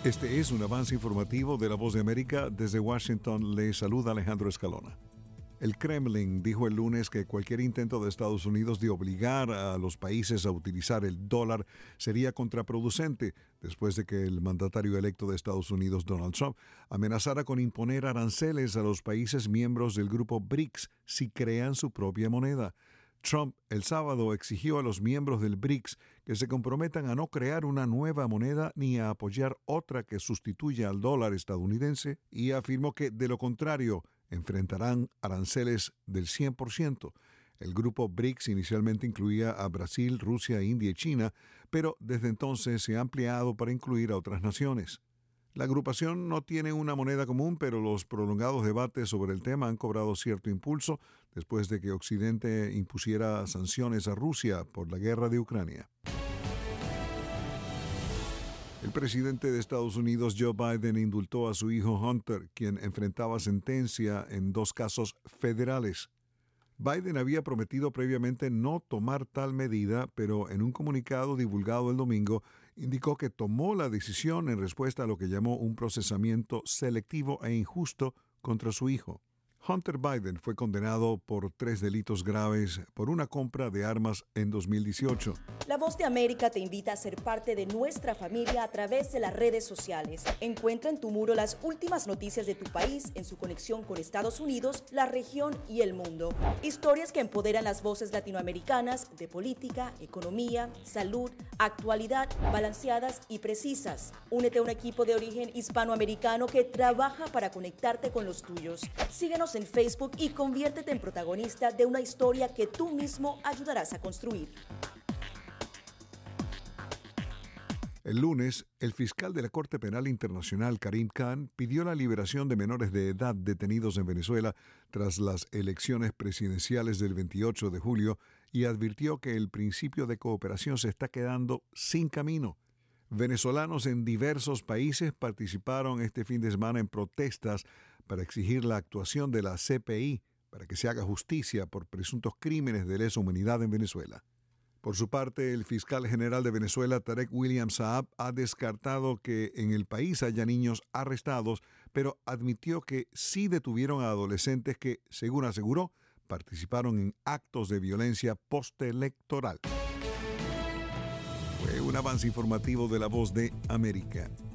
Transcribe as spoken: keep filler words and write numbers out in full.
Este es un avance informativo de La Voz de América. Desde Washington le saluda Alejandro Escalona. El Kremlin dijo el lunes que cualquier intento de Estados Unidos de obligar a los países a utilizar el dólar sería contraproducente después de que el mandatario electo de Estados Unidos, Donald Trump, amenazara con imponer aranceles a los países miembros del grupo BRICS si crean su propia moneda. Trump el sábado exigió a los miembros del BRICS que se comprometan a no crear una nueva moneda ni a apoyar otra que sustituya al dólar estadounidense y afirmó que, de lo contrario, enfrentarán aranceles del cien por ciento. El grupo BRICS inicialmente incluía a Brasil, Rusia, India y China, pero desde entonces se ha ampliado para incluir a otras naciones. La agrupación no tiene una moneda común, pero los prolongados debates sobre el tema han cobrado cierto impulso después de que Occidente impusiera sanciones a Rusia por la guerra de Ucrania. El presidente de Estados Unidos, Joe Biden, indultó a su hijo Hunter, quien enfrentaba sentencia en dos casos federales. Biden había prometido previamente no tomar tal medida, pero en un comunicado divulgado el domingo indicó que tomó la decisión en respuesta a lo que llamó un procesamiento selectivo e injusto contra su hijo. Hunter Biden fue condenado por tres delitos graves por una compra de armas en dos mil dieciocho. La Voz de América te invita a ser parte de nuestra familia a través de las redes sociales. Encuentra en tu muro las últimas noticias de tu país en su conexión con Estados Unidos, la región y el mundo. Historias que empoderan las voces latinoamericanas de política, economía, salud, actualidad, balanceadas y precisas. Únete a un equipo de origen hispanoamericano que trabaja para conectarte con los tuyos. Síguenos en Facebook y conviértete en protagonista de una historia que tú mismo ayudarás a construir. El lunes, el fiscal de la Corte Penal Internacional, Karim Khan, pidió la liberación de menores de edad detenidos en Venezuela tras las elecciones presidenciales del veintiocho de julio y advirtió que el principio de cooperación se está quedando sin camino. Venezolanos en diversos países participaron este fin de semana en protestas para exigir la actuación de la C P I para que se haga justicia por presuntos crímenes de lesa humanidad en Venezuela. Por su parte, el fiscal general de Venezuela, Tarek William Saab, ha descartado que en el país haya niños arrestados, pero admitió que sí detuvieron a adolescentes que, según aseguró, participaron en actos de violencia postelectoral. Fue un avance informativo de La Voz de América.